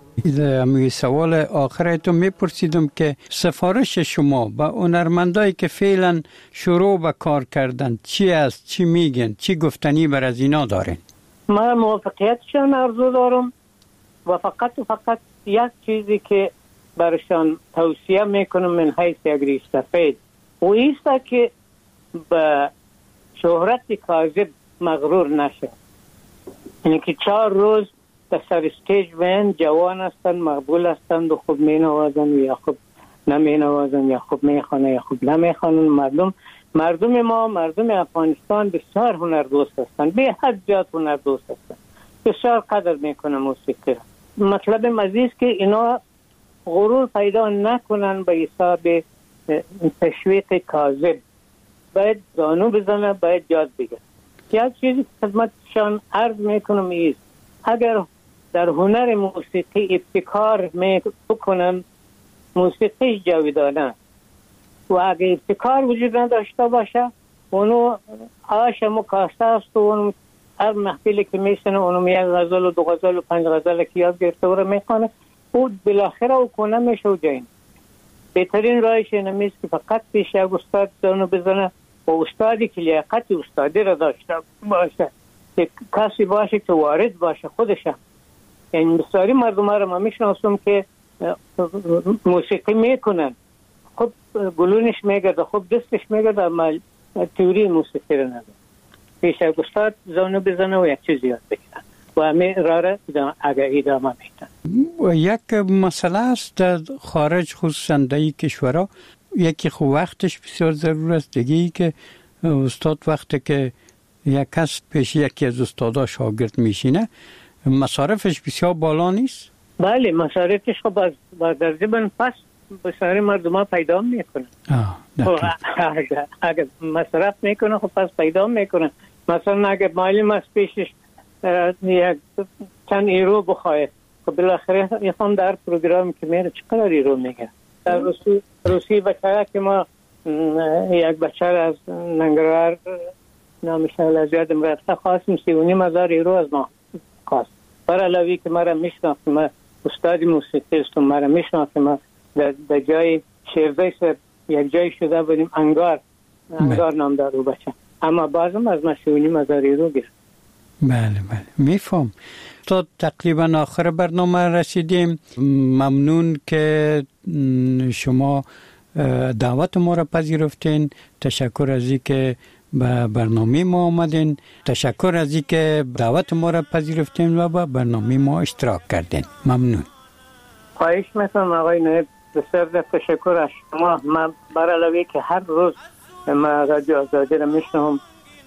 امی سوال آخرتون میپرسیدم که سفارش شما به هنرمندایی که فعلا شروع به کار کردن چی است، چی میگن، چی گفتنی بر از اینا دارین؟ من موفقیتشان آرزو دارم و فقط و فقط یک چیزی که برشان توصیه میکنم من حیث یک سفید و ایست که به شهرت کاذب مغرور نشه. یعنی که چهار روز در سر استیج بین جوان هستند، مقبول هستند و خوب می نوازن یا خوب نمی نوازن یا خوب می خوانن یا خوب نمی خوانن. مردم مردم ما مردم افغانستان بسیار هنر دوست هستند، به حد زیاد هنر دوست هستند، بسیار قدر میکنن موسیقی. مطلب مزید که اینا غرور پیدا نکنن به حساب تشویق کاذب. باید زانو بزنه، باید یاد بگیره. یک چیزی خدمتشان عرض میکنم ایست اگر در هنر موسیقی ابتکار میکنن، موسیقی جاودانه و اگر ابتکار وجود نداشته باشه اونو آش مکاسته است و اونو هر محفلی که میسنه اونو یک غزل و دو غزل و پنج غزل که یاد گرفته و رو میخونه او بالاخره او کنه میشه و جایی. بهترین راهش اینه که فقط پیش یک استاد زانو بزنه و استادی که لیاقت استادی را داشته باشه، که کسی باشه که وارد باشه خودش. یعنی بسیاری مردم را ما میشناسم که موسیقی میکنن، خب گلونش میگرده، خب دستش میگرده، اما تئوری موسیقی را نداره. پیش یک استاد زانو بزنه و یک چیز یاد بگیرن و همه راه را اگر ادامه میدن. یک مسئله است در خارج، خصوصا در این کشورها، یکی خو وقتش بسیار ضرور است، دیگه ای که استاد وقتی که یک کس پیش یکی از استادا شاگرد میشینه مصارفش بسیار بالا نیست. بله مصارفش خب باز در ضمن پس بسیاری مردم ها پیدا میکنن. اگر, اگر مصرف میکنه خب پس پیدا میکنن. مثلا اگر معلم است پیشش یک چند ایرو بخواهد، خب بالاخره یکم در پروگرام که میره چقدر ایرو میگه. در روسی روسی بچه که ما یک بچه از ننگرهار نامش از یادم رفته خواستم سی و نیم هزار ایرو از ما خواست. بر علاوه که مرا میشناخت، ما استاد موسیقی هستم، مرا میشناخت، ما در جای شیرزای سر یک جای شده بودیم انگار انگار نام دار او بچه، اما بازم از ما سی و نیم هزار ایرو گرفت. بله بله میفهم. تا تقریبا آخر برنامه رسیدیم. ممنون که شما دعوت ما را پذیرفتین. تشکر از این که به برنامه ما آمدین. تشکر از این که دعوت ما را پذیرفتین و به برنامه ما اشتراک کردین. ممنون. خواهش میکنم آقای نایب، بسیار تشکر از شما. من بر علاوه که هر روز ما رادیو آزادی را میشنوم،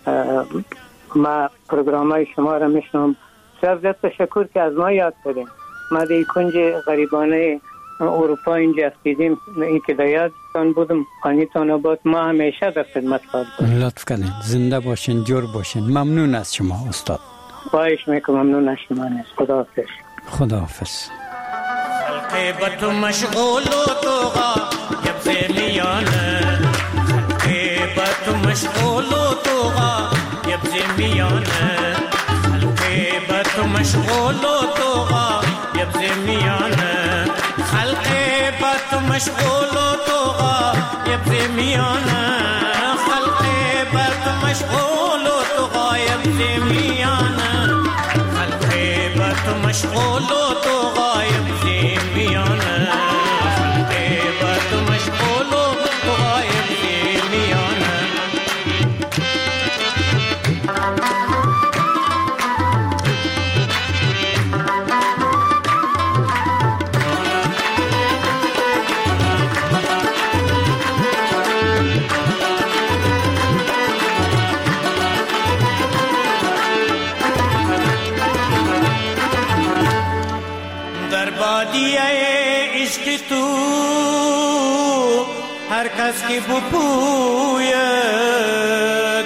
ما پروگرامای شما را میشنوم، بسیار تشکر که از ما یاد کردین. ما در کنج غریبانه اروپا اینجا افتیدیم، این که در یادتان بودم، خانیتان آباد، ما همیشه در خدمت خواهیم. لطف کنین، زنده باشین، جور باشین. ممنون از شما استاد. خواهش میکنم. ممنون از شما. خداحافظ. خداحافظ. خلقي بتو مشغول وطوغا يبزي ميانا، خلقي بتو مشغول وطوغا يبزي ميانا، خلقي بتو مشغول وطوغا يبزي ميانا، خلقي بتو مشغول وطوغا يبزي ميانا، خلقي بتو مشغول وطوغا يبزي ميانا، خلقي بتو مشغول وطوغا يبزي ميانا، خلقي بتو مشغول وطوغا يبزي ميانا. عشق تو هر کس که بپوید،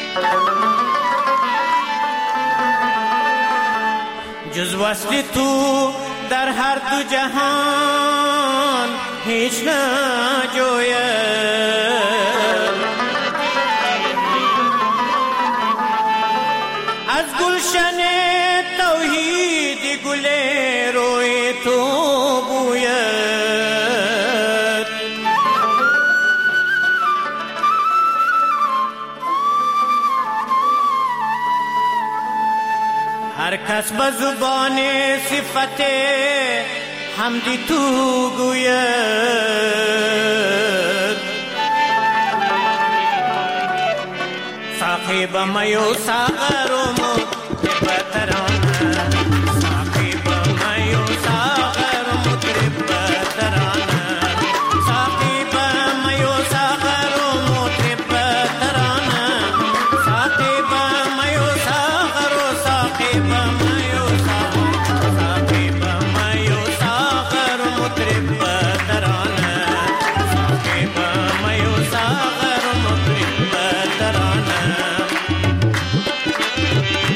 جز وصل تو در هر دو جهان هیچ نجوید. از گلشن توحید گل روی تو بوید، هر کس به زبان صفت حمدی تو گوید. ساقی به می و ساغر و مطرب ترانه، ساقی به می و ساغر و مطرب ترانه، ساقی به می و ساغر و مطرب ترانه، ساقی به می و ساغر و ساقی به می و ساغر، ساقی به می و ساغر و مطرب ترانه، ساقی به می و ساغر و مطرب ترانه.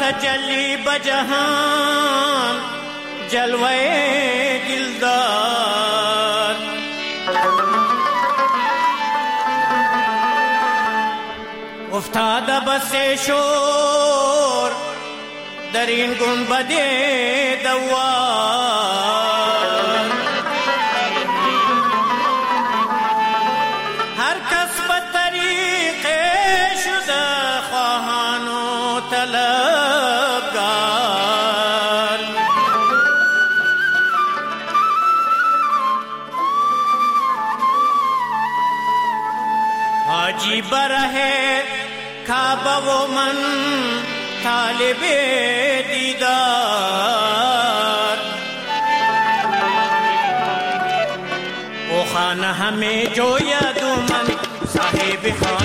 تجلی بجهان جلوه دلدار افتاد بس شور در این گنبد دوار هر کس به طریق شده خواهان و طلبگار حاجی بره کعبه و من طالب دیدار او خانه ہمیں جو یادو من صاحب خانه